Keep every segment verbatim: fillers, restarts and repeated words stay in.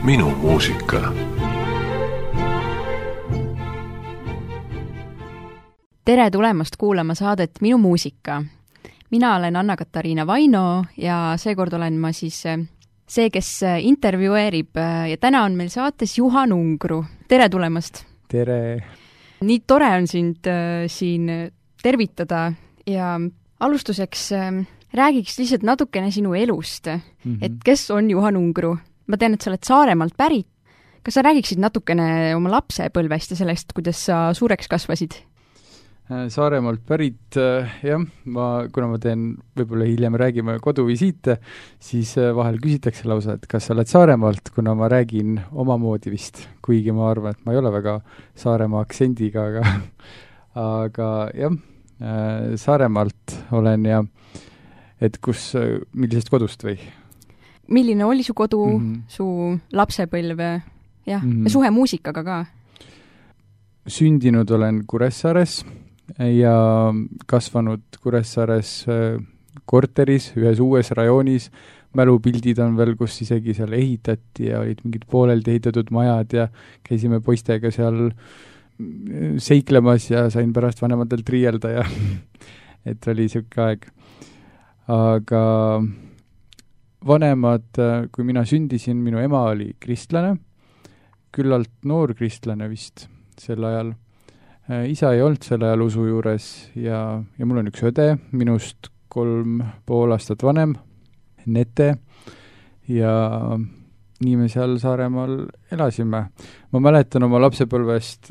Minu muusika. Tere tulemast kuulama saadet Minu muusika. Mina olen Anna-Katariina Vaino ja seekord olen ma siis see, kes intervjueerib ja täna on meil saates Juhan Ungru. Tere tulemast! Tere! Nii tore on sind äh, siin tervitada ja alustuseks äh, räägiks lihtsalt natukene sinu elust, mm-hmm. et kes on Juhan Ungru? Ma tean, et sa oled Saaremaalt pärit. Kas sa räägiksid natukene oma lapsepõlvest ja sellest, kuidas sa suureks kasvasid? Saaremaalt pärit, jah, ma, kuna ma teen, võib-olla hiljem räägime koduvisiite, siis vahel küsitakse lausa, et kas sa oled Saaremaalt, kuna ma räägin omamoodi vist, kuigi ma arvan, et ma ei ole väga Saaremaa aktsendiga, aga, aga jah, Saaremaalt olen ja et kus, millisest kodust või? Milline oli su kodu, mm-hmm. su lapsepõlv jah, mm-hmm. ja suhe muusikaga ka? Sündinud olen Kuressaares ja kasvanud Kuressaares korteris, ühes uues rajoonis. Mälupildid on veel, kus isegi seal ehitati ja olid mingid pooleldi ehitatud majad ja käisime poistega seal seiklemas ja sain pärast vanematelt riielda ja et oli siuke aeg. Aga vanemad, kui mina sündisin, minu ema oli kristlane, küllalt noor kristlane vist sel ajal. Isa ei olnud sel ajal usu juures ja, ja mul on üks õde, minust kolm pool aastat vanem, Nete, ja nii me seal Saaremaal elasime. Ma mäletan oma lapsepõlvest,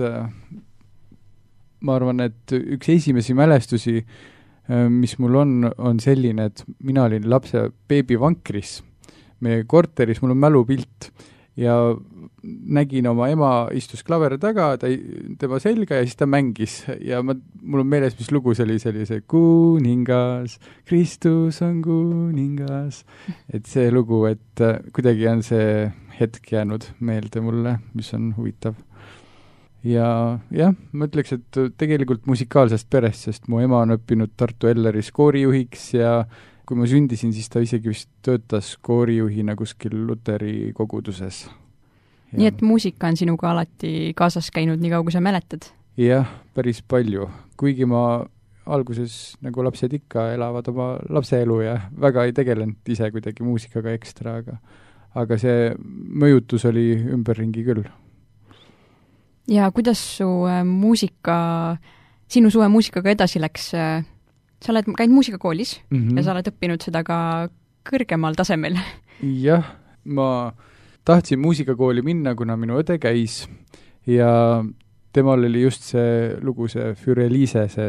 ma arvan, et üks esimesi mälestusi, mis mul on, on selline, et mina olin lapse beebivankris. Meie korteris, mul on mälupilt ja nägin oma ema istus klaveri taga, ta, tema selga ja siis ta mängis. Ja ma, mul on meeles, mis lugu see oli, see oli see kuningas, Kristus on kuningas. Et see lugu, et kuidagi on see hetk jäänud meelde mulle, mis on huvitav. Ja jah, ma ütleks, et tegelikult musikaalsest perest, sest mu ema on õppinud Tartu Elleris koorijuhiks ja kui ma sündisin, siis ta isegi vist töötas koorijuhina kuskil Luteri koguduses. Ja nii et muusika on sinuga alati kaasas käinud, nii kaua kui sa mäletad? Jah, päris palju. Kuigi ma alguses, nagu lapsed ikka, elavad oma lapseelu ja väga ei tegelenud ise kuidagi muusikaga ekstra, aga, aga see mõjutus oli ümberringi küll. Ja kuidas su muusika, sinu suve muusikaga edasi läks? Sa oled käinud muusikakoolis mm-hmm. ja sa oled õppinud seda ka kõrgemal tasemel. Jah, ma tahtsin muusikakooli minna, kuna minu õde käis ja temal oli just see lugu, see Füreliise, see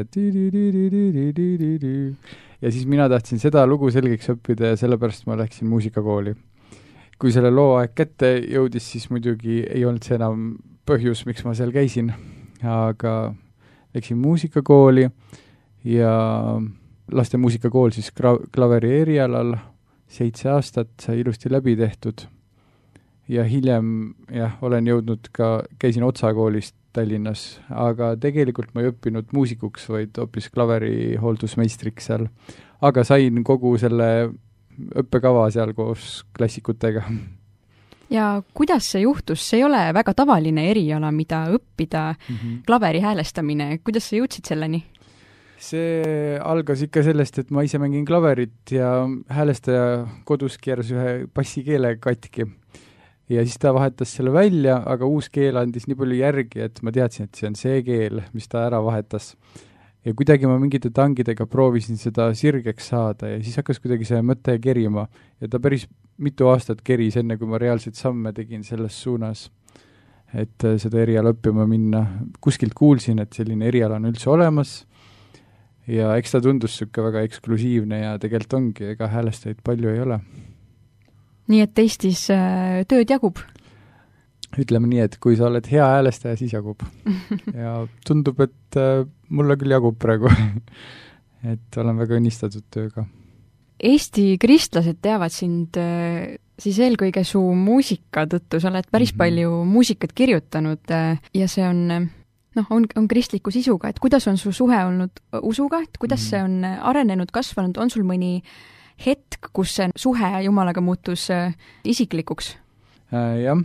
ja siis mina tahtsin seda lugu selgeks õppida ja sellepärast ma läksin muusikakooli. Kui selle loo aeg kätte jõudis, siis muidugi ei olnud see enam põhjus, miks ma seal käisin, aga läksin muusikakooli ja laste muusikakool siis klaveri erialal seitse aastat sai ilusti läbi tehtud ja hiljem jah, olen jõudnud ka, käisin Otsa koolist Tallinnas, aga tegelikult ma ei õppinud muusikuks, vaid hoopis klaveri hooldusmeistriks seal, aga sain kogu selle õppekava seal koos klassikutega. Ja kuidas see juhtus? See ei ole väga tavaline eriala, mida õppida mm-hmm. klaveri häälestamine. Kuidas sa jõudsid selleni? See algas ikka sellest, et ma ise mängin klaverit ja häälestaja kodus keeras ühe bassikeele katki. Ja siis ta vahetas selle välja, aga uus keel andis nii palju järgi, et ma teadsin, et see on see keel, mis ta ära vahetas. Ja kuidagi ma mingite tangidega proovisin seda sirgeks saada ja siis hakkas kuidagi see mõte kerima. Ja ta päris mitu aastat keris, enne kui ma reaalselt samme tegin selles suunas, et seda eriala õppima minna. Kuskilt kuulsin, et selline eriala on üldse olemas ja eks ta tundus sükke väga eksklusiivne ja tegelikult ongi, ega häälestajaid palju ei ole. Nii et Eestis äh, tööd jagub? Ütleme nii, et kui sa oled hea häälestaja, siis jagub. Ja tundub, et äh, mulle küll jagub praegu. Et olen väga õnnistatud tööga. Eesti kristlased teavad sind äh, siis eelkõige su muusika tõttu. Sa oled päris mm-hmm. palju muusikat kirjutanud äh, ja see on, noh, on, on kristliku sisuga. Et kuidas on su suhe olnud usuga? Et kuidas mm-hmm. see on arenenud, kasvanud? On sul mõni hetk, kus see suhe Jumalaga muutus äh, isiklikuks? Äh, jah.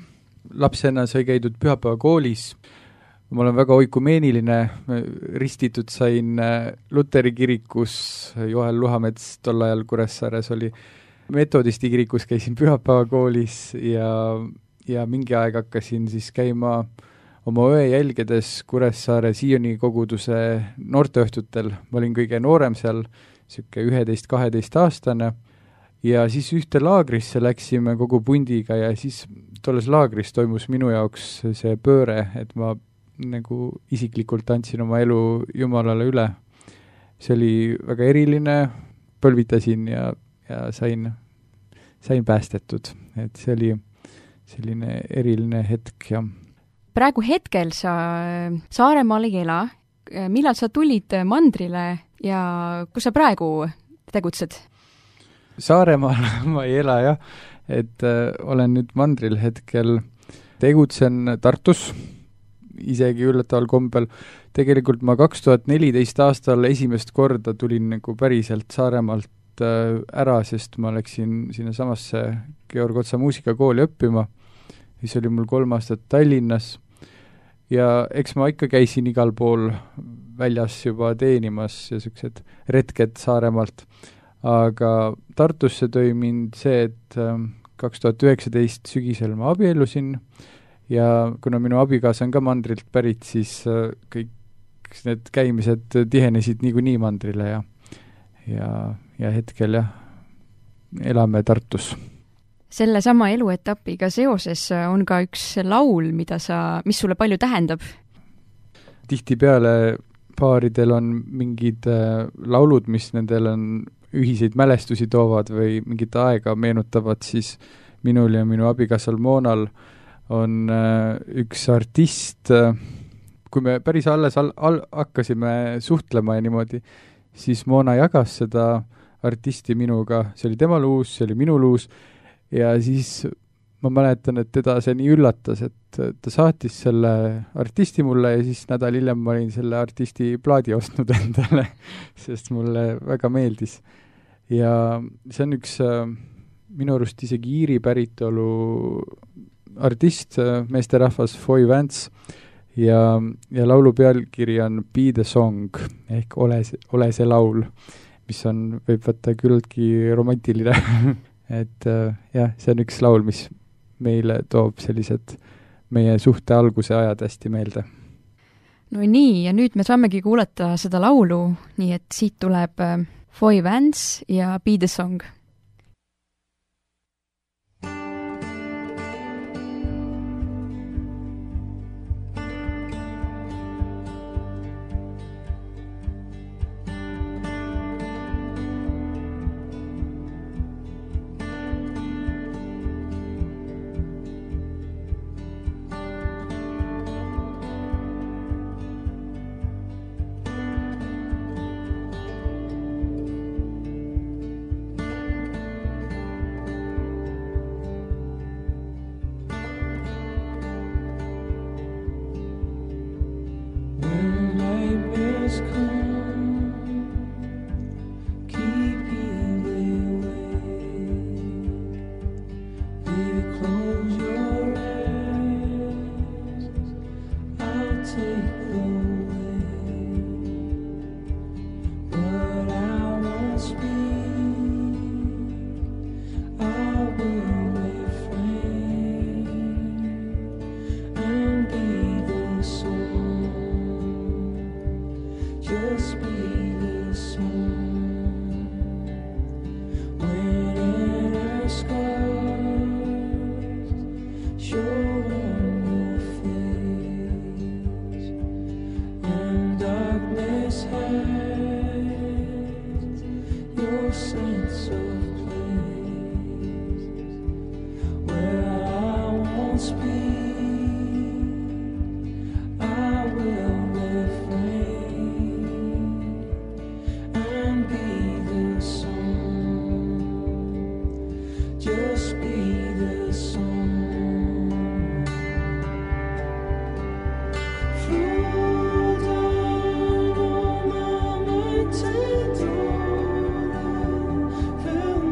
lapsena sai käidud pühapäeva koolis, ma olen väga oikumeeniline, ristitud sain Luteri kirikus, Joel Luhamets tol ajal Kuressaares oli, metodisti kirikus käisin pühapäeva koolis ja, ja mingi aeg hakkasin siis käima oma õe jälgedes Kuressaare Sioni koguduse noorteõhtutel. Ma olin kõige noorem seal, siuke üheteist kaheteist aastane ja siis ühte laagrisse läksime kogu pundiga ja siis tolles laagris toimus minu jaoks see pööre, et ma nagu isiklikult andsin oma elu Jumalale üle. See oli väga eriline, põlvitasin ja, ja sain, sain päästetud, et see oli selline eriline hetk ja praegu hetkel sa Saaremaal ei ela, millal sa tulid mandrile ja kus sa praegu tegutsed? Saaremaal ma ei ela jah, et äh, olen nüüd mandril hetkel, tegutsen Tartus, isegi üllataval kombel. Tegelikult ma kaks tuhat neliteist aastal esimest korda tulin nagu päriselt Saaremaalt äh, ära, sest ma läksin sinna samasse Georg Otsa muusikakooli õppima, siis oli mul kolm aastat Tallinnas ja eks ma ikka käisin igal pool väljas juba teenimas ja sellised retked Saaremaalt. Aga Tartusse tõi mind see, et kaks tuhat üheksateist sügisel ma abiellusin ja kuna minu abikaasa on ka mandrilt pärit, siis kõik need käimised tihenesid niikuinii mandrile ja, ja, ja hetkel jah, elame Tartus. Selle sama eluetapiga seoses on ka üks laul, mida sa, mis sulle palju tähendab? Tihtipeale paaridel on mingid laulud, mis nendel on ühiseid mälestusi toovad või mingit aega meenutavad, siis minul ja minu abikaasal Moonal on üks artist, kui me päris alles al- al- hakkasime suhtlema ja niimoodi, siis Moona jagas seda artisti minuga, see oli tema luus, see oli minu luus ja siis ma mäletan, et teda see nii üllatas, et ta saatis selle artisti mulle ja siis nädal hiljem ma olin selle artisti plaadi ostnud endale, sest mulle väga meeldis. Ja see on üks minu arust isegi Iiri päritolu artist, meesterahvas Foy Vance ja, ja laulu pealkiri on Be the Song ehk ole, ole see laul, mis on, võib võtta küllaltki romantiline et jah, see on üks laul, mis meile toob sellised meie suhte alguse ajad hästi meelde. No nii, ja nüüd me saamegi kuulata seda laulu, nii et siit tuleb Foy Vance ja Be the Song. Feel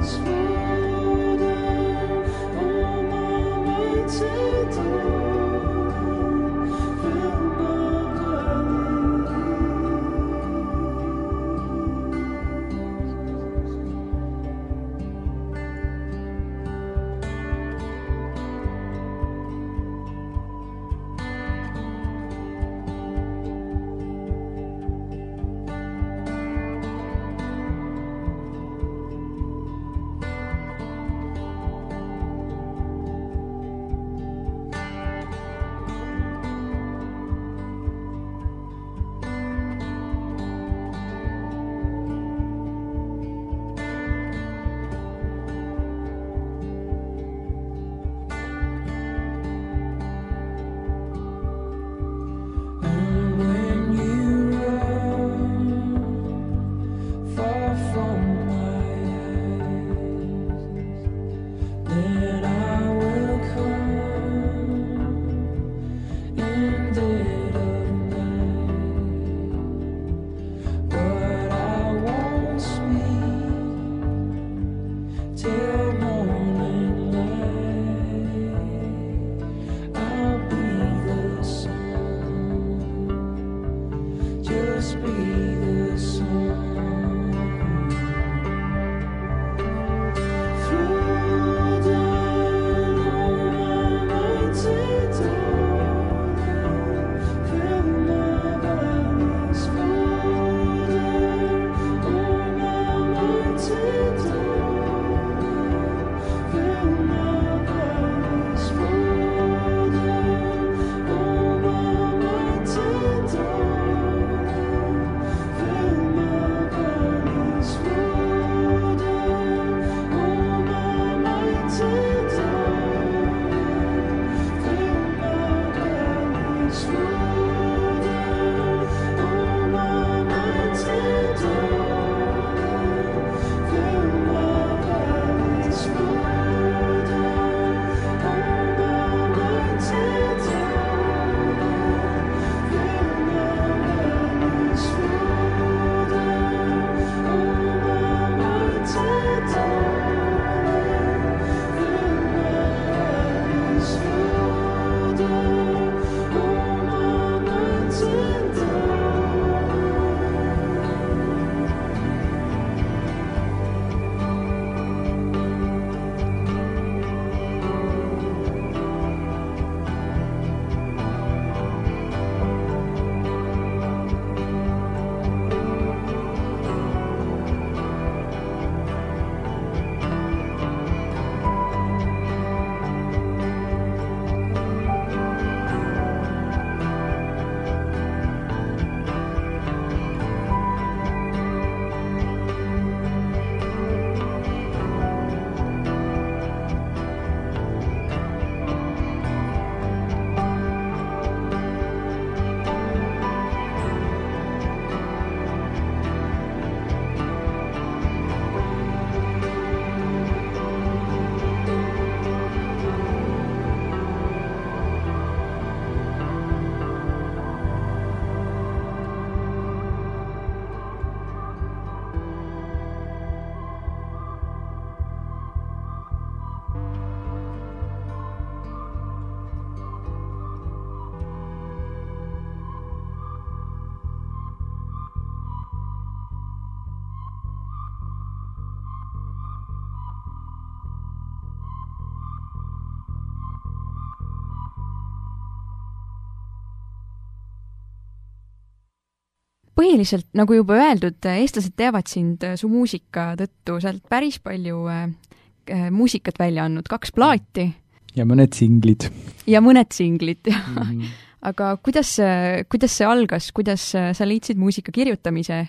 põhiliselt, nagu juba öeldud, eestlased teavad sind su muusika tõttu, sa oled päris palju äh, muusikat välja andnud, kaks plaati. Ja mõned singlid. Ja mõned singlid, jah. Mm -hmm. Aga kuidas, kuidas see algas, kuidas sa leidsid muusika kirjutamise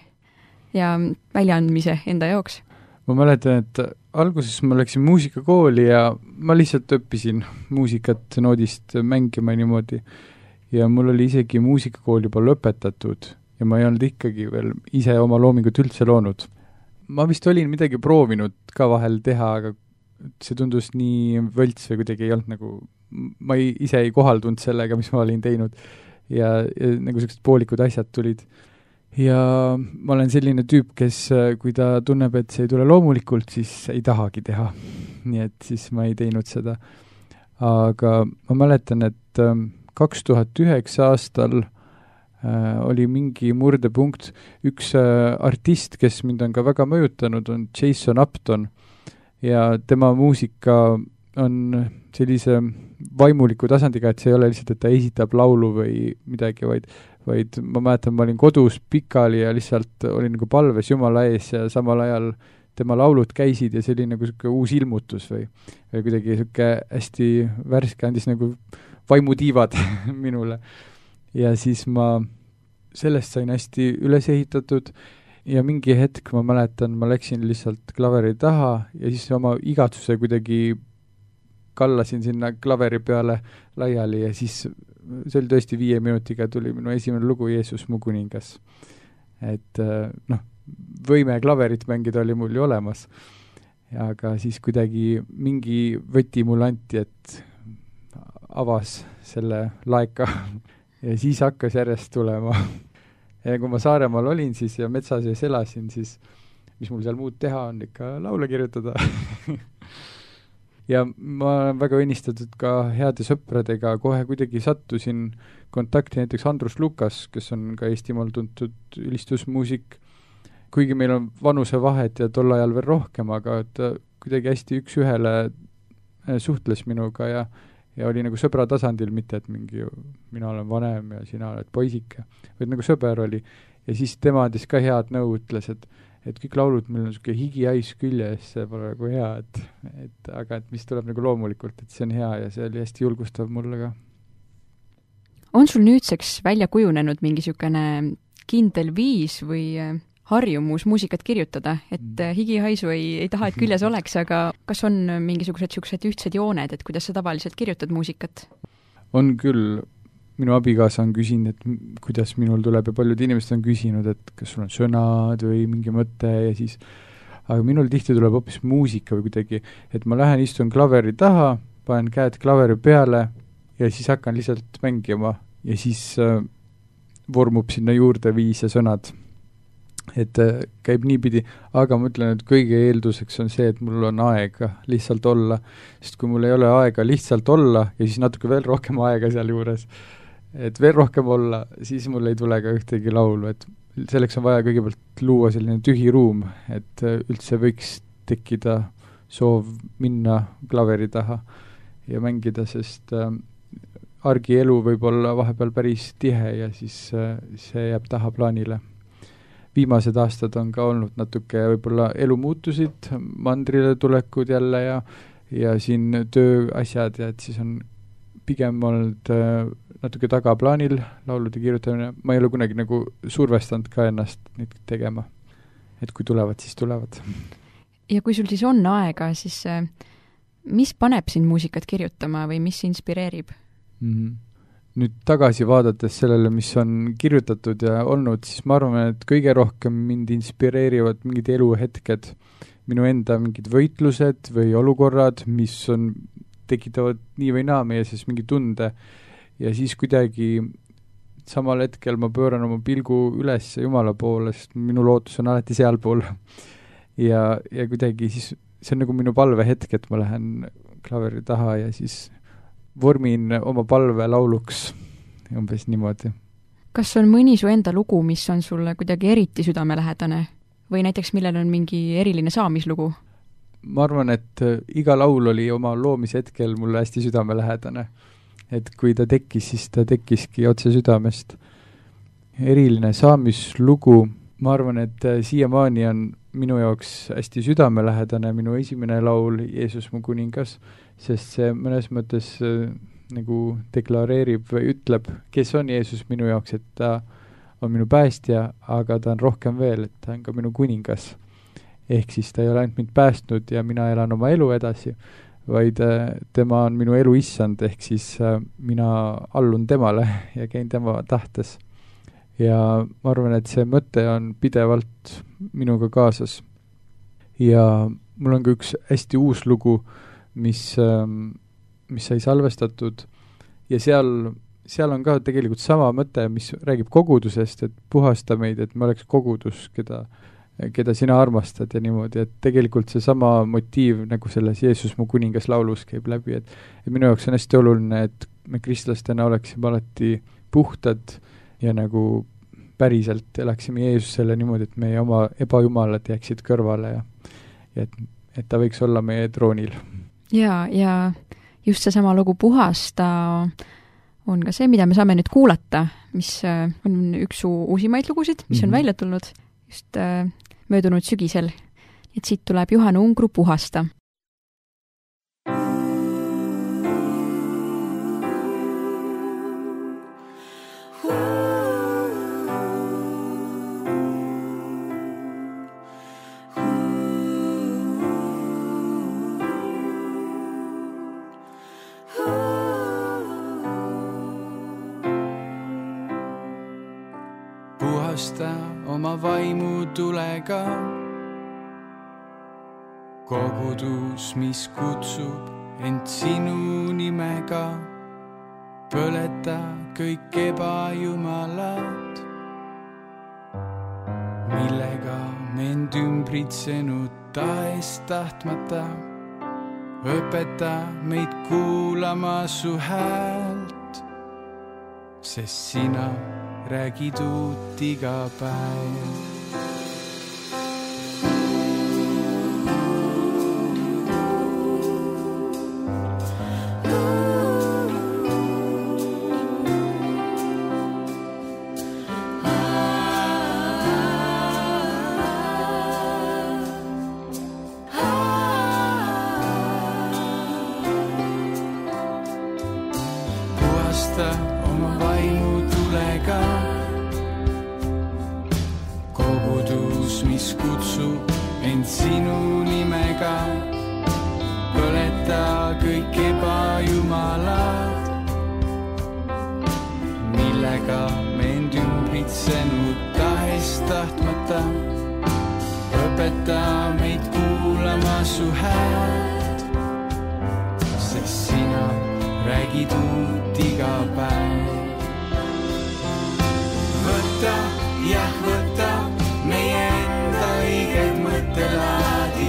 ja väljaandmise enda jaoks? Ma mäletan, et alguses ma läksin muusikakooli ja ma lihtsalt õppisin muusikat noodist mängima niimoodi. Ja mul oli isegi muusikakool juba lõpetatud ja ma ei olnud ikkagi veel ise oma loomingut üldse loonud. Ma vist olin midagi proovinud ka vahel teha, aga see tundus nii võlts või kuidagi ei olnud nagu, ma ei, ise ei kohaldunud sellega, mis ma olin teinud ja, ja nagu sellised poolikud asjad tulid. ja ma olen selline tüüp, kes kui ta tunneb, et see ei tule loomulikult, siis ei tahagi teha. Nii et siis ma ei teinud seda. Aga ma mäletan, et kaks tuhat üheksa aastal äh, oli mingi murdepunkt. Üks äh, artist, kes mind on ka väga mõjutanud, on Jason Upton ja tema muusika on sellise vaimuliku tasandiga, et see ei ole lihtsalt, et ta esitab laulu või midagi, vaid, vaid ma mäletan, ma olin kodus pikali ja lihtsalt olin nagu palves Jumala ees ja samal ajal tema laulud käisid ja see oli nagu selline uus ilmutus või, või kuidagi selline hästi värske, andis nagu vaimutiivad minule. Ja siis ma sellest sain hästi üles ehitatud ja mingi hetk ma mäletan, ma läksin lihtsalt klaveri taha ja siis oma igatsuse kuidagi kallasin sinna klaveri peale laiali ja siis see oli tõesti viie minutiga tuli minu esimene lugu Jeesus mu kuningas. Et noh, võime klaverit mängida oli mul ju olemas. Aga siis kuidagi mingi võti mul anti, et avas selle laeka ja siis hakkas järjest tulema. Ja kui ma Saaremaal olin siis ja metsas ja elasin, siis mis mul seal muud teha on, ikka laule kirjutada. Ja ma olen väga õnnistatud ka heade sõpradega, kohe kuidagi sattusin kontakti näiteks Andrus Lukas, kes on ka Eestimaal tuntud ülistusmuusik, kuigi meil on vanusevahet ja tol ajal veel rohkem, aga ta kuidagi hästi üks ühele suhtles minuga ja, ja oli nagu sõbra tasandil, mitte et mingi mina olen vanem ja sina oled poisike, vaid nagu sõber oli. Ja siis tema andis ka head nõu, ütles, et et kõik laulud, meil on selline higihais küljes, see pole nagu hea, et, et aga et mis tuleb nagu loomulikult, et see on hea ja see oli hästi julgustav mulle ka. On sul nüüdseks välja kujunenud mingi sükene kindel viis või harjumus muusikat kirjutada, et higihaisu ei, ei taha, et küljes oleks, aga kas on mingisugused sükesed ühtsed jooned, et kuidas sa tavaliselt kirjutad muusikat? On küll. Minu abikaasa on küsinud, et kuidas minul tuleb ja paljud inimesed on küsinud, et kas sul on sõnad või mingi mõte ja siis, aga minul tihti tuleb hoopis muusika või kuidagi, et ma lähen istun klaveri taha, panen käed klaveri peale ja siis hakkan lihtsalt mängima ja siis äh, vormub sinna juurde viis ja sõnad. Et äh, käib niipidi, aga ma ütlen, et kõige eelduseks on see, et mul on aega lihtsalt olla, sest kui mul ei ole aega lihtsalt olla ja siis natuke veel rohkem aega seal juures, et veel rohkem olla, siis mul ei tule ka ühtegi laulu, et selleks on vaja kõigepealt luua selline tühi ruum, et üldse võiks tekkida soov minna klaveri taha ja mängida, sest äh, argielu võib olla vahepeal päris tihe ja siis äh, see jääb taha plaanile. Viimased aastad on ka olnud natuke võib-olla elumuutusid, mandrile tulekud jälle ja, ja siin tööasjad ja et siis on pigem olnud äh, natuke tagaplaanil laulude kirjutamine. Ma ei ole kunagi nagu survestanud ka ennast neid tegema. Et kui tulevad, siis tulevad. Ja kui sul siis on aega, siis äh, mis paneb sind muusikat kirjutama või mis inspireerib? Mm-hmm. Nüüd tagasi vaadates sellele, mis on kirjutatud ja olnud, siis ma arvan, et kõige rohkem mind inspireerivad mingid eluhetked, minu enda mingid võitlused või olukorrad, mis on, tekitavad nii või naa meie siis mingi tunde ja siis kuidagi samal hetkel ma pööran oma pilgu üles Jumala poole, sest minu lootus on alati sealpool ja, ja kuidagi siis see on nagu minu palvehetk, et ma lähen klaveri taha ja siis vormin oma palve lauluks, umbes niimoodi. Kas on mõni su enda lugu, mis on sulle kuidagi eriti südamelähedane või näiteks millel on mingi eriline saamislugu? Ma arvan, et iga laul oli oma loomise hetkel mulle hästi südamelähedane. Et kui ta tekkis, siis ta tekkiski otse südamest. Eriline saamislugu, ma arvan, et siiamaani on minu jaoks hästi südamelähedane minu esimene laul Jeesus mu kuningas, sest see mõnes mõttes äh, nagu deklareerib või ütleb, kes on Jeesus minu jaoks, et ta on minu päästja, aga ta on rohkem veel, et ta on ka minu kuningas. Ehk siis ta ei ole ainult mind päästnud ja mina elan oma elu edasi, vaid äh, tema on minu elu issand, ehk siis äh, mina allun temale ja käin tema tahtes. Ja ma arvan, et see mõte on pidevalt minuga kaasas. Ja mul on ka üks hästi uus lugu, mis, mis sai salvestatud ja seal seal on ka tegelikult sama mõte, mis räägib kogudusest, et puhasta meid, et me oleks kogudus, keda, keda sina armastad ja niimoodi, et tegelikult see sama motiiv nagu selles Jeesus mu kuningas laulus käib läbi, et, et minu jaoks on hästi oluline, et me kristlastena oleksime alati puhtad ja nagu päriselt elaksime Jeesusele niimoodi, et meie oma ebajumalad jääksid kõrvale ja, ja et, et ta võiks olla meie troonil. Ja, ja just seesama lugu Puhasta on ka see, mida me saame nüüd kuulata, mis on üks uusimaid lugusid, mis on mm-hmm. välja tulnud just äh, möödunud sügisel. Et siit tuleb Juhan Ungru Puhasta. Oma vaimu tulega kogudus, mis kutsub ent sinu nimega, põleta kõik ebajumalad, millega me end ümbritsenud tahes tahtmata, õpeta meid kuulama su häält, sest sina räägid uut iga päev. Puhasta oma vaimu tulega kogudus, mis kutsub end sinu nimega, põleta kõik ebajumalad, millega me end ümbritsenud tahes tahtmata, õpeta meid kuulama su häält, sest sina räägid uut iga päev. Võta, jah võta meie enda õiged mõttelaadid.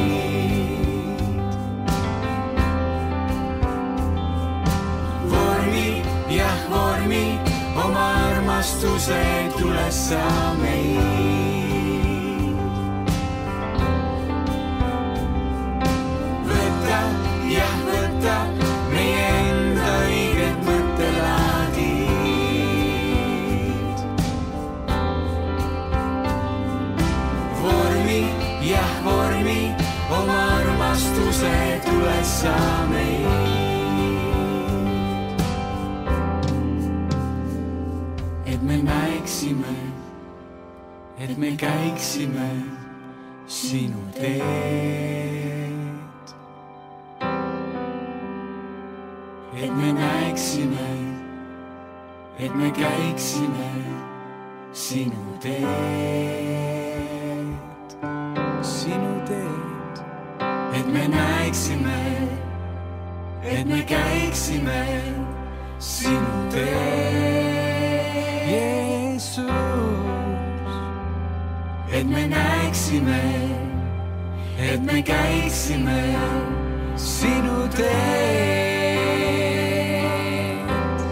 Vormi, jah vormi oma armastuse tulessa meid. Võta, jah võta meie enda õiged mõttelaadid. Jah vormi oma armastuse tulessa meid. Et me näeksime, et me käiksime sinu teed. Et me näeksime, et me käiksime sinu teed. Sinu teed, et me näeksime, et me käiksime sinu teed. Jeesus, et me näeksime, et me käiksime sinu teed.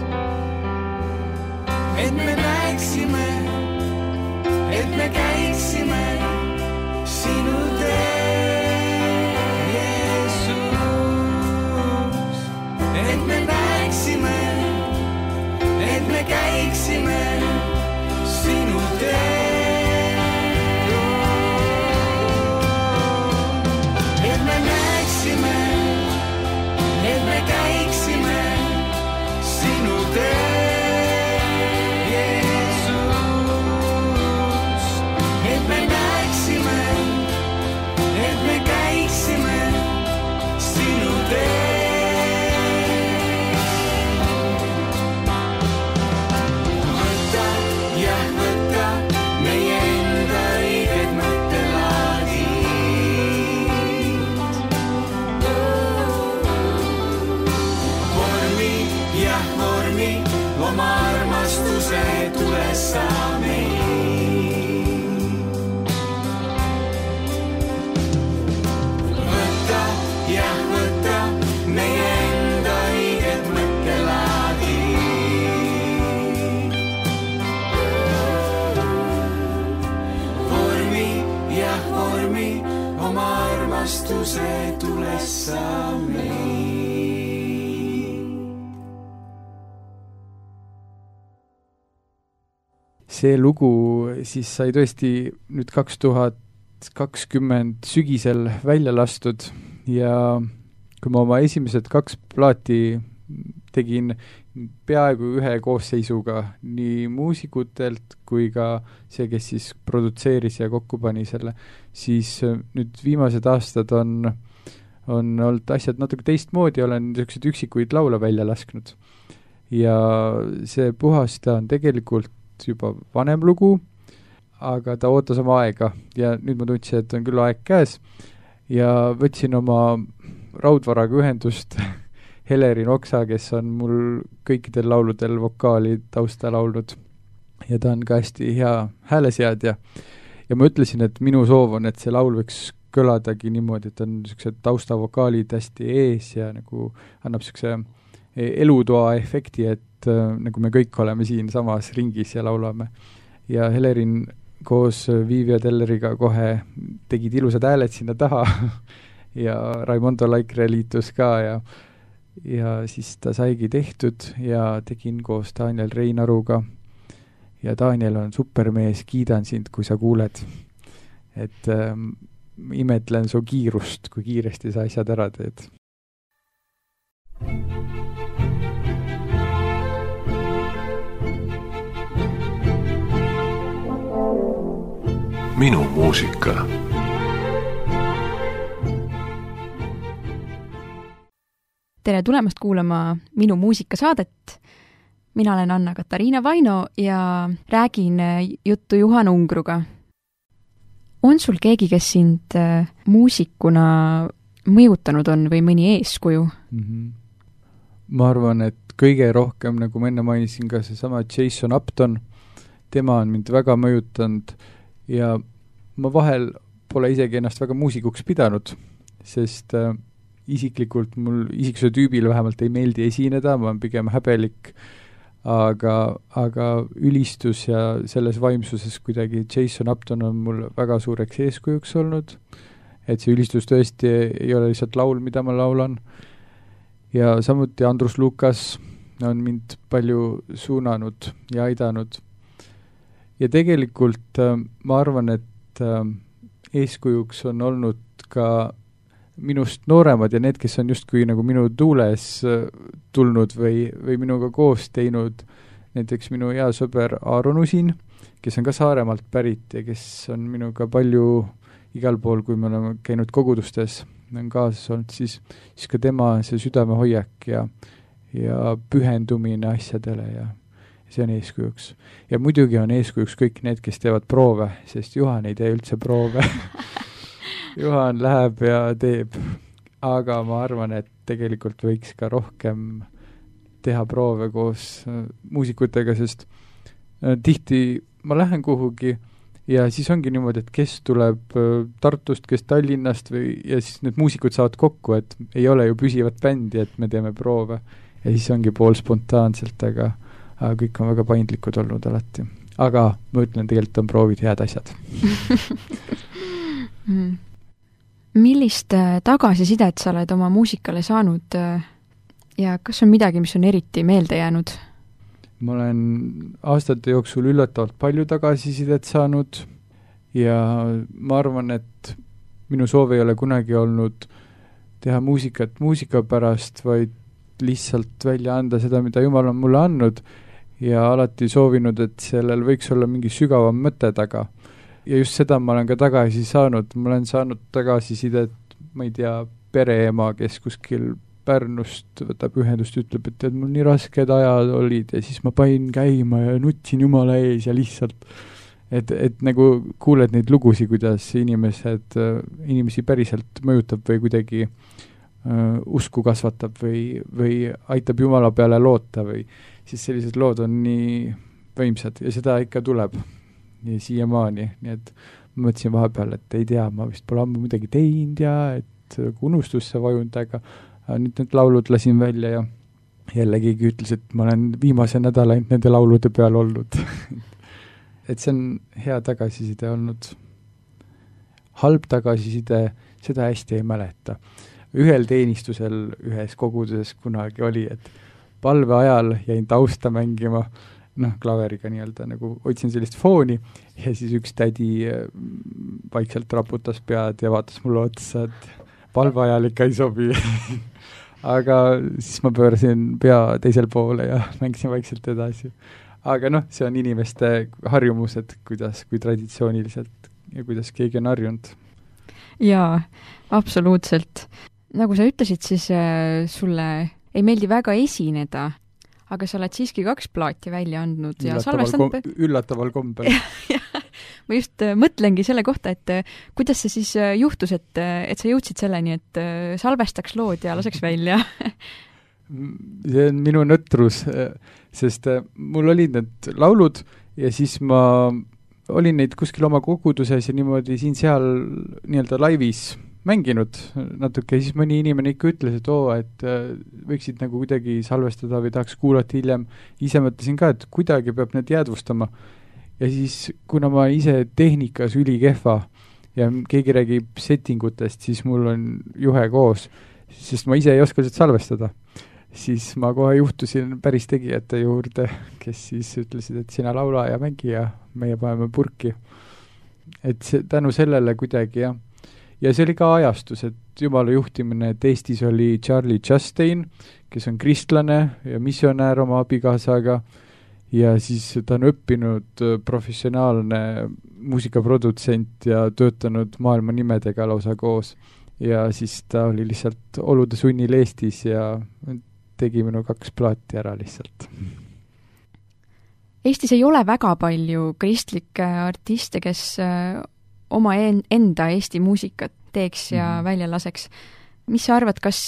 Et me näeksime, et me käiksime sinu teed, Jeesus, et me näeksime, et me käiksime sinu teed, et me näeksime, oma armastuse tules sa meil. Võta, jah võta meie enda õiged mõttelaadi. Vormi, jah vormi oma armastuse tules sa meil. See lugu siis sai tõesti nüüd kaks tuhat kakskümmend sügisel välja lastud ja kui ma oma esimesed kaks plaati tegin peaaegu ühe koosseisuga nii muusikutelt kui ka see, kes siis produtseeris ja kokku pani selle, siis nüüd viimased aastad on, on olnud asjad natuke teistmoodi, olen niisuguseid üksikuid laule välja lasknud. Ja see Puhasta on tegelikult juba vanem lugu, aga ta ootas oma aega ja nüüd ma tundsin, et on küll aeg käes ja võtsin oma raudvaraga ühendust Helerin Oksa, kes on mul kõikidel lauludel vokaali tausta laulnud ja ta on ka hästi hea hääleseadja ja ma ütlesin, et minu soov on, et see laul võiks kõladagi niimoodi, et on niisugused taustavokaalid hästi ees ja nagu annab niisuguse elutoa efekti, et äh, nagu me kõik oleme siin samas ringis ja laulame. Ja Helerin koos Viivia Telleriga kohe tegid ilusad hääled sinna taha ja Raimondo Laikre liitus ka ja, ja siis ta saigi tehtud ja tegin koos Daniel Reinaruga. Ja Daniel on supermees, kiidan sind, kui sa kuuled. Et äh, imetlen su kiirust, kui kiiresti sa asjad ära teed. Minu muusika. Tere tulemast kuulama Minu muusikasaadet. Mina olen Anna-Katariina Vaino ja räägin juttu Juhan Ungruga. On sul keegi, kes sind muusikuna mõjutanud on või mõni eeskuju? Mm-hmm. Ma arvan, et kõige rohkem, nagu ma enne mainisin ka seesama Jason Upton, tema on mind väga mõjutanud ja ma vahel pole isegi ennast väga muusikuks pidanud, sest äh, isiklikult mul isiksuse tüübil vähemalt ei meeldi esineda, ma olen pigem häbelik, aga, aga ülistus ja selles vaimsuses kuidagi Jason Upton on mul väga suureks eeskujuks olnud, et see ülistus tõesti ei ole lihtsalt laul, mida ma laulan. Ja samuti Andrus Lukas on mind palju suunanud ja aidanud. Ja tegelikult äh, ma arvan, et äh, eeskujuks on olnud ka minust nooremad ja need, kes on justkui nagu minu tuules äh, tulnud või, või minuga koos teinud, näiteks minu hea sõber Aaron Usin, kes on ka Saaremaalt pärit ja kes on minuga palju igal pool, kui me oleme käinud kogudustes, on kaasas olnud, siis, siis ka tema see südamehoiak ja, ja pühendumine asjadele ja see on eeskujuks. Ja muidugi on eeskujuks kõik need, kes teevad proove, sest Juhan ei tee üldse proove. Juhan läheb ja teeb. Aga ma arvan, et tegelikult võiks ka rohkem teha proove koos muusikutega, sest tihti ma lähen kuhugi ja siis ongi niimoodi, et kes tuleb Tartust, kes Tallinnast või, ja siis need muusikud saavad kokku, et ei ole ju püsivat bändi, et me teeme proove. Ja siis ongi pool spontaanselt, aga aga kõik on väga paindlikud olnud alati. Aga ma ütlen, tegelikult on proovid head asjad. Millist tagasisidet sa oled oma muusikale saanud ja kas on midagi, mis on eriti meelde jäänud? Ma olen aastate jooksul üllatavalt palju tagasisidet saanud ja ma arvan, et minu soov ei ole kunagi olnud teha muusikat muusika pärast, vaid lihtsalt välja anda seda, mida Jumal on mulle andnud ja alati soovinud, et sellel võiks olla mingi sügavam mõte taga. Ja just seda ma olen ka tagasi saanud. Ma olen saanud tagasisidet, ma ei tea, pereema, kes kuskil Pärnust võtab ühendust, ütleb, et tead, mul nii rasked ajad olid ja siis ma panin käima ja nutsin Jumala ees ja lihtsalt, et, et nagu kuuled neid lugusid, kuidas inimesed, inimesi päriselt mõjutab või kuidagi usku kasvatab või, või aitab Jumala peale loota või siis sellised lood on nii võimsad ja seda ikka tuleb nii siiamaani, nii et ma mõtlesin vahepeal, et ei tea, ma vist pole ammu midagi teinud ja et unustusse vajunud, aga nüüd need laulud lasin välja ja jälle keegi ütles, et ma olen viimase nädala ainult nende laulude peal olnud. et see on hea tagasiside olnud. Halb tagasiside, seda hästi ei mäleta. Ühel teenistusel ühes koguduses kunagi oli, et palve ajal jäin tausta mängima, noh, klaveriga nii-öelda, nagu otsin sellist fooni ja siis üks tädi vaikselt raputas pead ja vaatas mulle otsa, et palve ajal ikka ei sobi. aga siis ma pöörasin pea teisel poole ja mängisin vaikselt edasi. aga noh, see on inimeste harjumused, kuidas, kui traditsiooniliselt ja kuidas keegi on harjunud. Jaa, absoluutselt. Nagu sa ütlesid, siis äh, sulle ei meeldi väga esineda, aga sa oled siiski kaks plaati välja andnud ja üllataval, salvestanud... kom üllataval kombel. ma just äh, mõtlengi selle kohta, et äh, kuidas see siis äh, juhtus, et, äh, et sa jõudsid selleni, et äh, salvestaks lood ja laseks välja. see on minu nõtrus, sest äh, mul olid need laulud ja siis ma olin neid kuskil oma koguduses ja niimoodi siin-seal nii-öelda laivis mänginud natuke, siis mõni inimene ikka ütles, et oo, et äh, võiksid nagu kuidagi salvestada või tahaks kuulata hiljem. Ise mõtlesin ka, et kuidagi peab need jäädvustama. Ja siis, kuna ma ise tehnikas üli kehva ja keegi räägib settingutest, siis mul on juhe koos, sest ma ise ei oska seda salvestada. Siis ma kohe juhtusin päris tegijate juurde, kes siis ütlesid, et sina laula ja mängi ja meie paneme purki. Et see, tänu sellele kuidagi, jah. Ja see oli ka ajastus, et Jumala juhtimine, et Eestis oli Charlie Chastain, kes on kristlane ja missionäär oma abikaasaga ja siis ta on õppinud professionaalne muusikaprodutsent ja töötanud maailma nimedega lausa koos. Ja siis ta oli lihtsalt olude sunnil Eestis ja tegi minu kaks plaati ära lihtsalt. Eestis ei ole väga palju kristlikke artiste, kes oma enda Eesti muusikat teeks ja mm. välja laseks. Mis sa arvad, kas,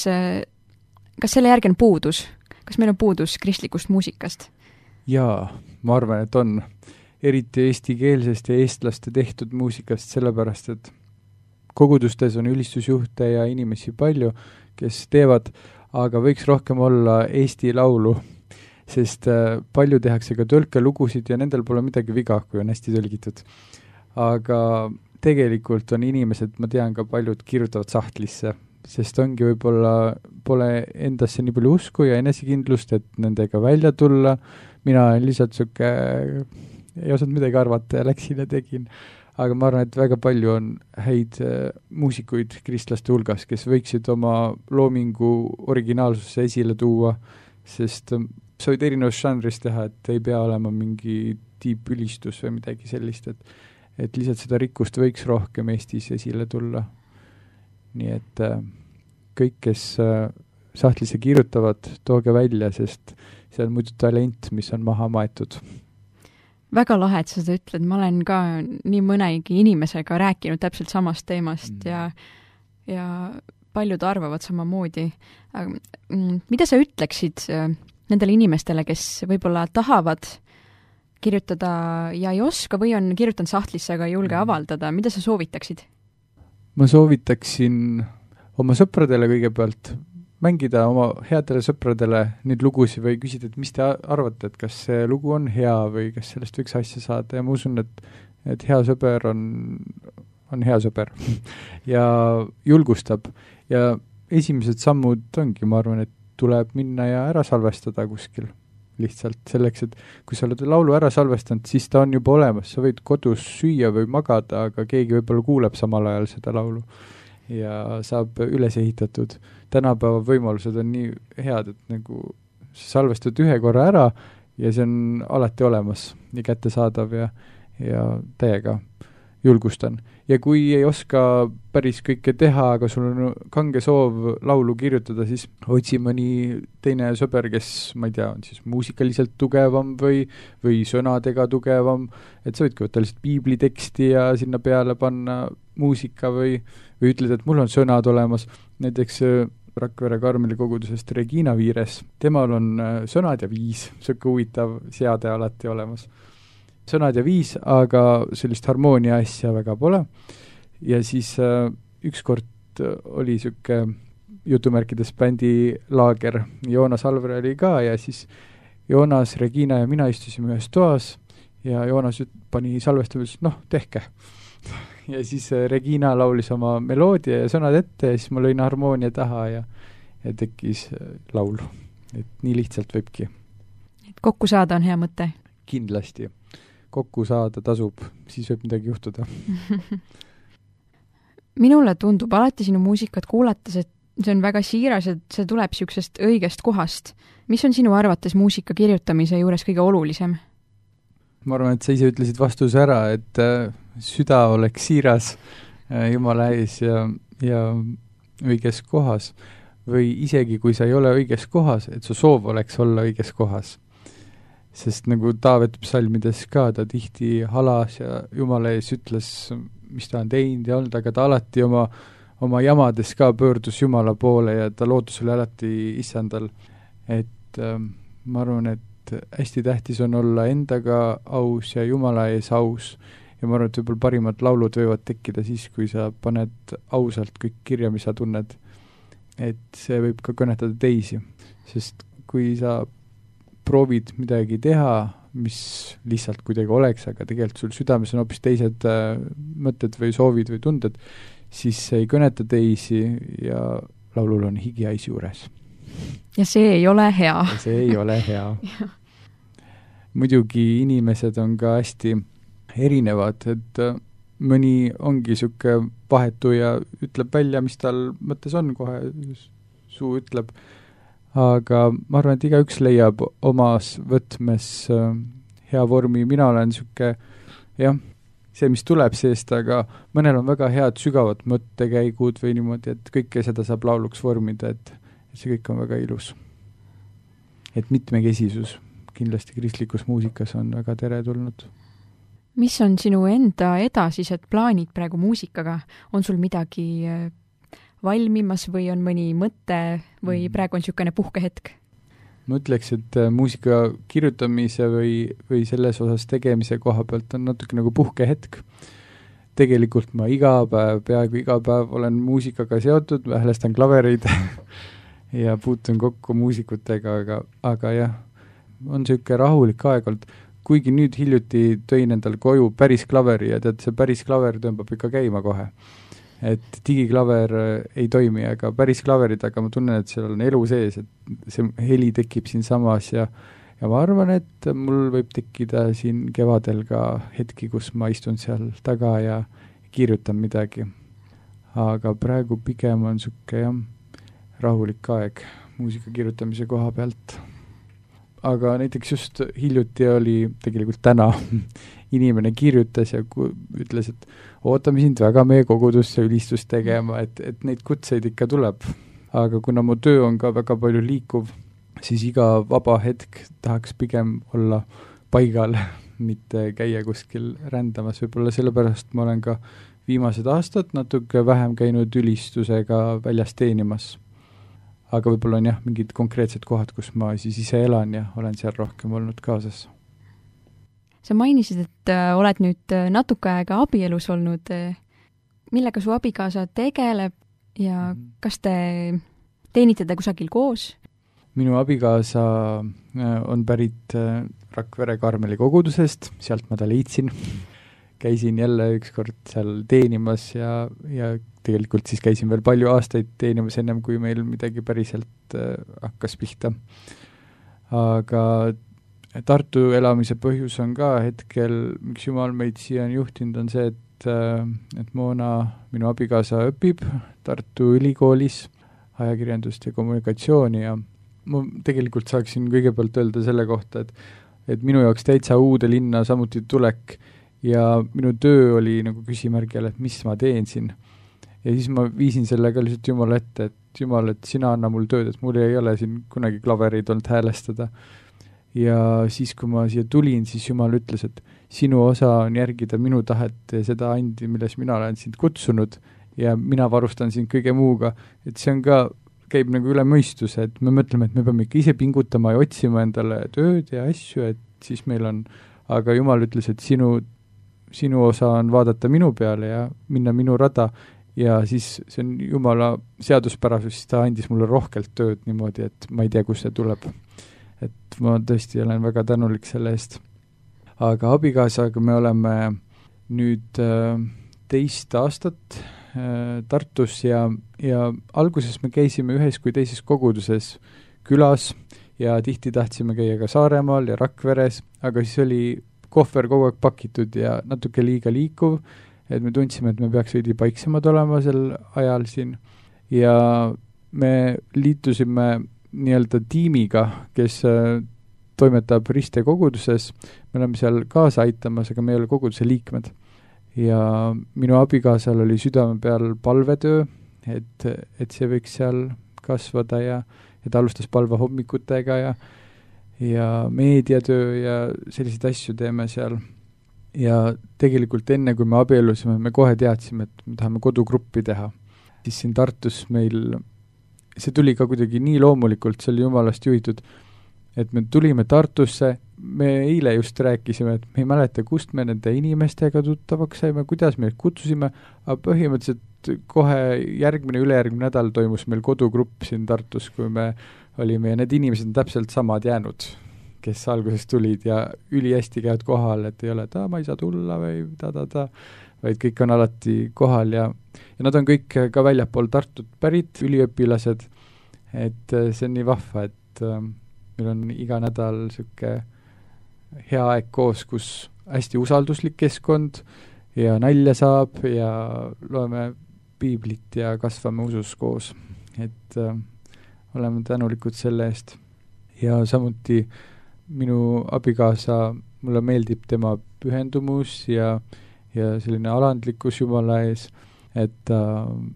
kas selle järgi on puudus? Kas meil on puudus kristlikust muusikast? Jaa, ma arvan, et on. Eriti eestikeelsest ja eestlaste tehtud muusikast, sellepärast, et kogudustes on ülistusjuhte ja inimesi palju, kes teevad, aga võiks rohkem olla Eesti laulu, sest palju tehakse ka tõlkelugusid ja nendel pole midagi viga, kui on hästi tõlgitud. Aga tegelikult on inimesed, ma tean ka paljud kirjutavad sahtlisse, sest ongi võib-olla pole endasse nii palju usku ja enesekindlust, et nendega välja tulla. Mina olen lihtsalt suke, ei osanud midagi arvata ja läksin ja tegin. Aga ma arvan, et väga palju on häid muusikuid kristlaste hulgas, kes võiksid oma loomingu originaalsusse esile tuua, sest sa võid erinevus žanris teha, et ei pea olema mingi tiipülistus või midagi sellist, et et lihtsalt seda rikkust võiks rohkem Eestis esile tulla. Nii et äh, kõik, kes äh, sahtlisse kirjutavad, tooge välja, sest see on muidu talent, mis on maha maetud. Väga lahe, et sa seda ütled. Ma olen ka nii mõnegi inimesega rääkinud täpselt samast teemast mm. ja, ja paljud arvavad samamoodi. Mida sa ütleksid äh, nendele inimestele, kes võib-olla tahavad kirjutada ja ei oska või on kirjutanud sahtlisse, aga ei julge avaldada. Mida sa soovitaksid? Ma soovitaksin oma sõpradele kõigepealt mängida oma headele sõpradele neid lugusid või küsida, et mis te arvate, et kas see lugu on hea või kas sellest võiks asja saada ja ma usun, et, et hea sõber on, on hea sõber ja julgustab ja esimesed sammud ongi, ma arvan, et tuleb minna ja ära salvestada kuskil. Lihtsalt selleks, et kui sa oled laulu ära salvestanud, siis ta on juba olemas, sa võid kodus süüa või magada, aga keegi võib-olla kuuleb samal ajal seda laulu ja saab üles ehitatud. Tänapäeva võimalused on nii head, et nagu sa salvestad ühe korra ära ja see on alati olemas ja kättesaadav ja, ja täiega julgustan. Ja kui ei oska päris kõike teha, aga sul on kange soov laulu kirjutada, siis otsi mõni teine sõber, kes, ma ei tea, on siis muusikaliselt tugevam või, või sõnadega tugevam, et sa võidki võtta lihtsalt piibliteksti ja sinna peale panna muusika või, või ütled, et mul on sõnad olemas. Näiteks Rakvere Karmeli kogudusest Regina Viires. Temal on sõnad ja viis, siuke huvitav seade alati olemas. Sõnad ja viis, aga sellist harmoonia asja väga pole. Ja siis äh, ükskord oli siuke jutumärkides bändi laager. Joonas Alver oli ka ja siis Joonas, Regina ja mina istusime ühes toas ja Joonas pani salvestamise, noh, tehke. Ja siis Regina laulis oma meloodia ja sõnad ette ja siis ma lõin harmoonia taha ja, ja tekkis laul. Et nii lihtsalt võibki. Et kokku saada on hea mõte? Kindlasti. Kokku saada tasub, siis võib midagi juhtuda. Minule tundub alati sinu muusikat kuulates, et see on väga siiras, et see tuleb siuksest õigest kohast. Mis on sinu arvates muusika kirjutamise juures kõige olulisem? Ma arvan, et sa ise ütlesid vastuse ära, et äh, süda oleks siiras äh, Jumala ees ja, ja õiges kohas. Või isegi, kui sa ei ole õiges kohas, et su soov oleks olla õiges kohas. Sest nagu Taavet psalmides ka, ta tihti halas ja Jumala ees ütles, mis ta on teinud ja olnud, aga ta alati oma, oma jamades ka pöördus Jumala poole ja ta lootus oli alati issandal. Et äh, ma arvan, et hästi tähtis on olla endaga aus ja Jumala ees aus ja ma arvan, et võib-olla parimad laulud võivad tekkida siis, kui sa paned ausalt kõik kirja, mis sa tunned, et see võib ka kõnetada teisi, sest kui sa proovid midagi teha, mis lihtsalt kuidagi oleks, aga tegelikult sul südames on hoopis teised äh, mõtted või soovid või tunded, siis see ei kõneta teisi ja laulul on higihais juures. Ja see ei ole hea. Ja see ei ole hea. Muidugi inimesed on ka hästi erinevad, et mõni ongi siuke vahetu ja ütleb välja, mis tal mõttes on, kohe suu ütleb. Aga ma arvan, et igaüks leiab omas võtmes hea vormi. Mina olen siuke, jah, see, mis tuleb seest, aga mõnel on väga head sügavad mõttekäigud või niimoodi, et kõike seda saab lauluks vormida, et see kõik on väga ilus. Et mitmekesisus kindlasti kristlikus muusikas on väga teretulnud. Mis on sinu enda edasised plaanid praegu muusikaga? On sul midagi valmimas või on mõni mõte või praegu on niisugune puhkehetk? Ma ütleks, et muusika kirjutamise või, või selles osas tegemise koha pealt on natuke nagu puhkehetk. Tegelikult ma iga päev, peaaegu iga päev olen muusikaga seotud, häälestan klavereid ja puutun kokku muusikutega, aga, aga jah, on niisugune rahulik aeg olnud, kuigi nüüd hiljuti tõin endal koju päris klaveri ja tead, see päris klaver tõmbab ikka käima kohe. Et digiklaver ei toimi, aga päris klaverid, aga ma tunnen, et seal on elu sees, et see heli tekib siin samas ja, ja ma arvan, et mul võib tekkida siin kevadel ka hetki, kus ma istun seal taga ja kirjutan midagi. Aga praegu pigem on niisugune jah, rahulik aeg muusika kirjutamise koha pealt. Aga näiteks just hiljuti oli tegelikult täna inimene kirjutas ja ku, ütles, et ootame sind väga meie kogudusse ülistust tegema, et, et neid kutseid ikka tuleb. Aga kuna mu töö on ka väga palju liikuv, siis iga vaba hetk tahaks pigem olla paigal, mitte käia kuskil rändamas. Võib-olla sellepärast ma olen ka viimased aastad natuke vähem käinud ülistusega väljas teenimas. Aga võib-olla on jah, mingid konkreetsed kohad, kus ma siis ise elan ja olen seal rohkem olnud kaasas. Sa mainisid, et äh, oled nüüd natuke aega abielus olnud. Millega su abikaasa tegeleb ja mm. kas te teenite ta kusagil koos? Minu abikaasa on pärit Rakvere Karmeli kogudusest, sealt ma ta leidsin. Käisin jälle ükskord seal teenimas ja, ja tegelikult siis käisin veel palju aastaid teenimas ennem, kui meil midagi päriselt äh, hakkas pihta. Aga Tartu elamise põhjus on ka hetkel, miks Jumal meid siia on juhtinud, on see, et, äh, et Moona, minu abikaasa, õpib Tartu ülikoolis ajakirjandust ja kommunikatsiooni ja ma tegelikult saaksin kõigepealt öelda selle kohta, et, et minu jaoks täitsa uude linna samuti tulek ja minu töö oli nagu küsimärgi all, et mis ma teen siin. Ja siis ma viisin selle ka lihtsalt Jumala ette, et Jumal, et sina anna mul tööd, et mul ei ole siin kunagi klavereid olnud häälestada. Ja siis, kui ma siia tulin, siis Jumal ütles, et sinu osa on järgida minu tahet ja seda andi, milles mina olen sind kutsunud ja mina varustan sind kõige muuga. Et see on ka käib nagu üle mõistuse, et me mõtleme, et me peame ikka ise pingutama ja otsima endale tööd ja asju, et siis meil on, aga Jumal ütles, et sinu, sinu osa on vaadata minu peale ja minna minu rada ja siis see on Jumala seaduspärasus, siis ta andis mulle rohkelt tööd niimoodi, et ma ei tea, kus see tuleb. Et ma tõesti olen väga tänulik selle eest. Aga abikaasaga me oleme nüüd äh, teist aastat äh, Tartus ja, ja alguses me käisime ühes kui teises koguduses külas ja tihti tahtsime käia ka Saaremaal ja Rakveres, aga siis oli kohver kogu aeg pakitud ja natuke liiga liikuv, et me tundsime, et me peaks veidi paiksemad olema sel ajal siin ja me liitusime nii-öelda tiimiga, kes äh, toimetab Riste koguduses, me oleme seal kaasa aitamas, aga me ei ole koguduse liikmed. Ja minu abikaasal oli südame peal palvetöö, et, et see võiks seal kasvada ja, ja ta alustas palve hommikutega ja, ja meediatöö ja selliseid asju teeme seal. Ja tegelikult enne, kui me abielusime, me kohe teadsime, et me tahame kodugruppi teha. Siis siin Tartus meil, see tuli ka kuidagi nii loomulikult, see oli Jumalast juhitud, et me tulime Tartusse, me eile just rääkisime, et me ei mäleta, kust me nende inimestega tuttavaks saime, kuidas me kutsusime, aga põhimõtteliselt kohe järgmine, ülejärgmine nädal toimus meil kodugrupp siin Tartus, kui me olime ja need inimesed on täpselt samad jäänud, kes alguses tulid ja ülihästi käivad kohal, et ei ole, et ma ei saa tulla või ta-ta-ta, vaid kõik on alati kohal ja, ja nad on kõik ka väljapool Tartut pärit, üliõpilased, et see on nii vahva, et meil on iga nädal siuke hea aeg koos, kus hästi usalduslik keskkond ja nalja saab ja loeme piiblit ja kasvame usus koos. Et äh, oleme tänulikud selle eest. Ja samuti minu abikaasa, mulle meeldib tema pühendumus ja, ja selline alandlikkus Jumala ees, et ta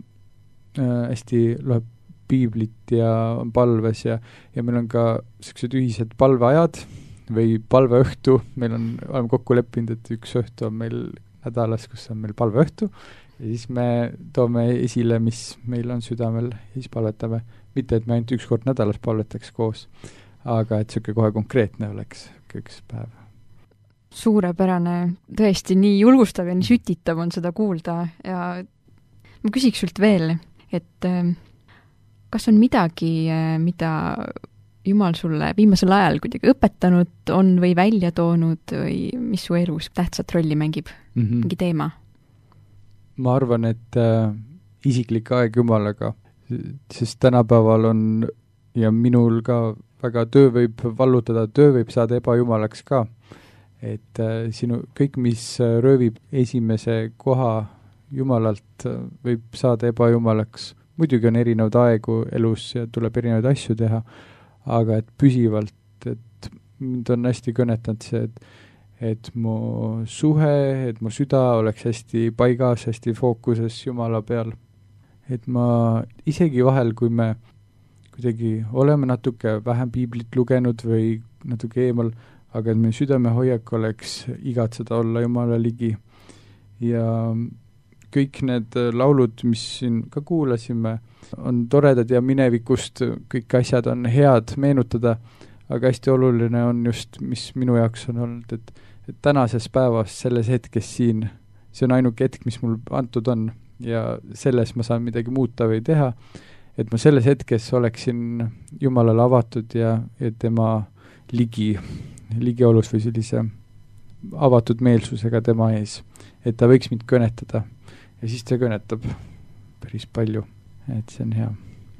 äh, hästi loeb piiblit ja on palves ja, ja meil on ka sellised ühised palveajad või palveõhtu, meil on, oleme kokku leppinud, et üks õhtu on meil nädalas, kus on meil palveõhtu ja siis me toome esile, mis meil on südamel ja siis palvetame, mitte et me ainult üks kord nädalas palvetaks koos, aga et siuke kohe konkreetne oleks üks päev. Suurepärane, tõesti nii julgustav ja nii sütitav on seda kuulda ja ma küsiks sult veel, et kas on midagi, mida Jumal sulle viimasel ajal kuidagi õpetanud on või välja toonud või mis su elus tähtsat rolli mängib, mm-hmm. mingi teema? Ma arvan, et äh, isiklik aeg Jumalaga, sest tänapäeval on ja minul ka väga töö võib vallutada, töö võib saada ebajumalaks ka. Et äh, sinu, kõik, mis röövib esimese koha Jumalalt, võib saada ebajumalaks. Muidugi on erinevad aegu elus ja tuleb erinevaid asju teha, aga et püsivalt, et mind on hästi kõnetanud see, et, et mu suhe, et mu süda oleks hästi paigas, hästi fookuses Jumala peal. Et ma isegi vahel, kui me kuidagi oleme natuke vähem piiblit lugenud või natuke eemal, aga et meie südamehoiak oleks igatseda olla Jumala ligi. Ja kõik need laulud, mis siin ka kuulasime, on toredad ja minevikust kõik asjad on head meenutada, aga hästi oluline on just, mis minu jaoks on olnud, et, et tänases päevas, selles hetkes siin, see on ainuke hetk, mis mul antud on ja selles ma saan midagi muuta või teha, et ma selles hetkes oleksin Jumalale avatud ja, ja tema ligi, ligiolus või sellise avatud meelsusega tema ees, et ta võiks mind kõnetada. Ja siis ta kõnetab päris palju, et see on hea.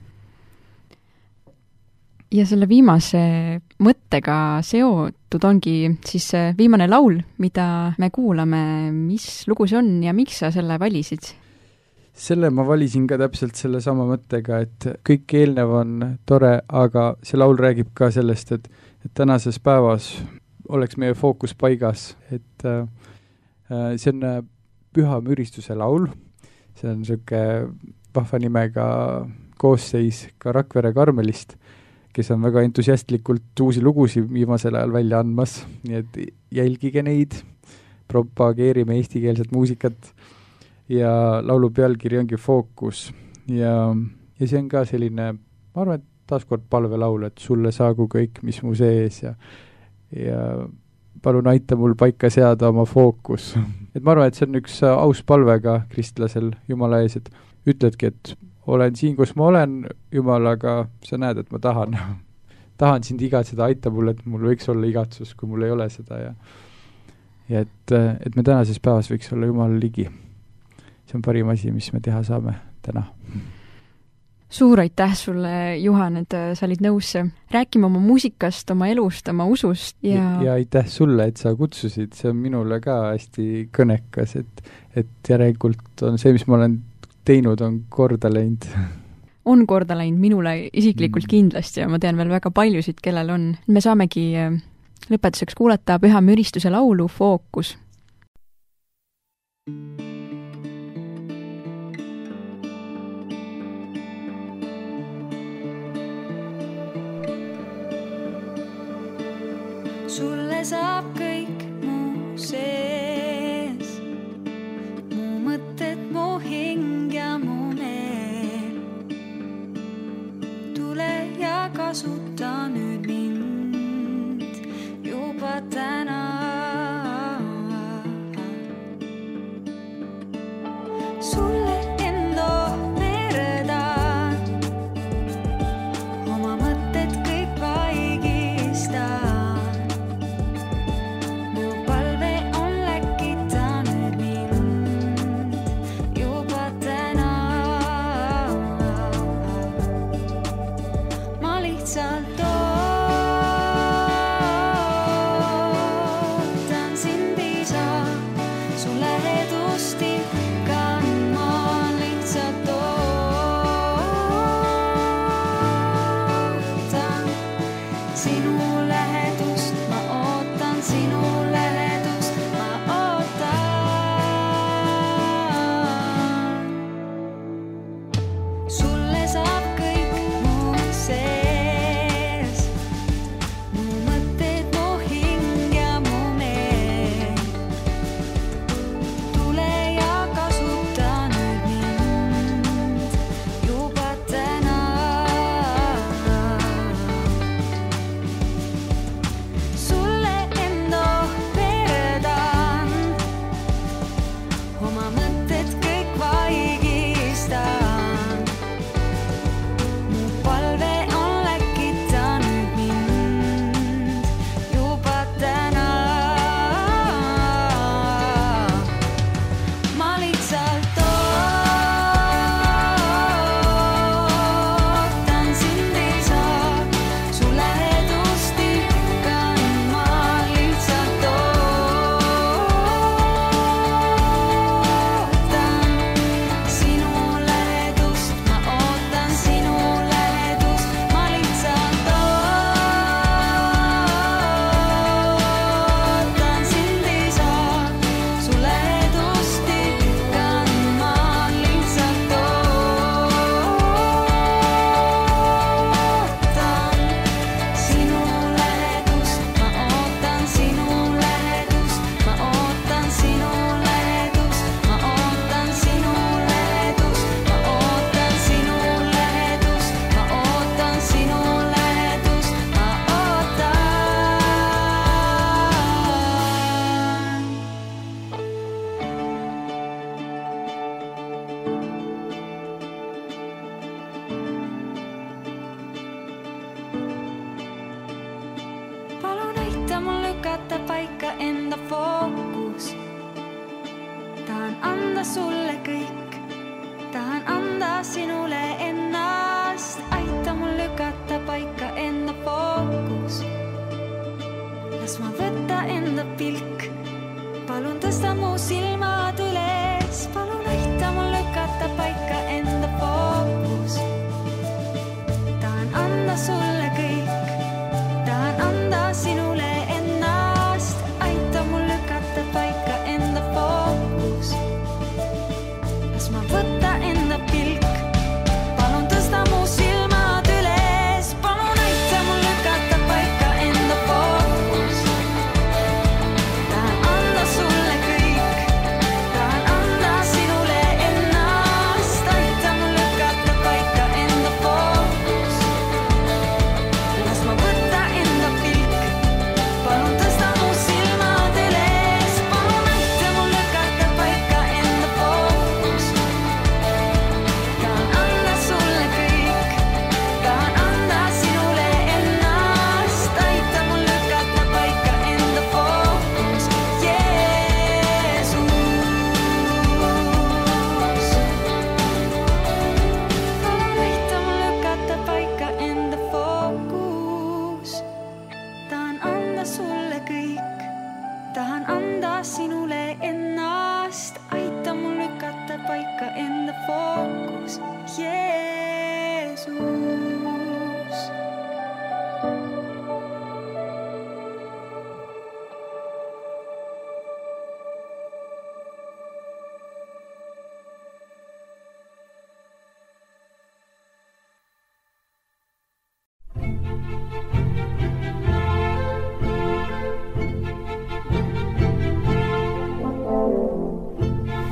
Ja selle viimase mõttega seotud ongi siis see viimane laul, mida me kuulame. Mis lugu see on ja miks sa selle valisid? Selle ma valisin ka täpselt selle sama mõttega, et kõik eelnev on tore, aga see laul räägib ka sellest, et, et tänases päevas oleks meie fookus paigas, et äh, see on Püha müristuse laul, see on siuke vahva nimega koosseis ka Rakvere Karmelist, kes on väga entusiastlikult uusi lugusid viimasel ajal välja andmas, nii et jälgige neid, propageerime eestikeelset muusikat ja laulu pealkiri ongi Fookus ja, ja see on ka selline ma arvan, et taaskord palvelaul, et sulle saagu kõik, mis mu sees ja ja palun aita mul paika seada oma fookus. et ma arvan, et see on üks aus palve ka kristlasel Jumala ees, et ütledki, et olen siin, kus ma olen, Jumal, aga sa näed, et ma tahan tahan sind igatseda, aita mulle, et mul võiks olla igatsus, kui mul ei ole seda ja ja et, et me tänases päevas võiks olla Jumal ligi. See on parim asi, mis me teha saame täna. Suur aitäh sulle, Juhan, et sa olid nõus rääkima oma muusikast, oma elust, oma usust ja... ja ja aitäh sulle, et sa kutsusid, see on minule ka hästi kõnekas, et, et järelikult on see, mis ma olen teinud, on korda läinud. On korda läinud minule isiklikult mm. kindlasti ja ma tean veel väga paljusid, kellel on. Me saamegi lõpetuseks kuulata Püha Müristuse laulu Fookus. Sulle saab kõik mu sees, mu mõtted, mu hing ja mu meel. Tule ja kasuta nüüd mind juba täna. Sulle enda veredan, oma mõtted kõik vaigistan.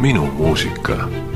Minu muusika.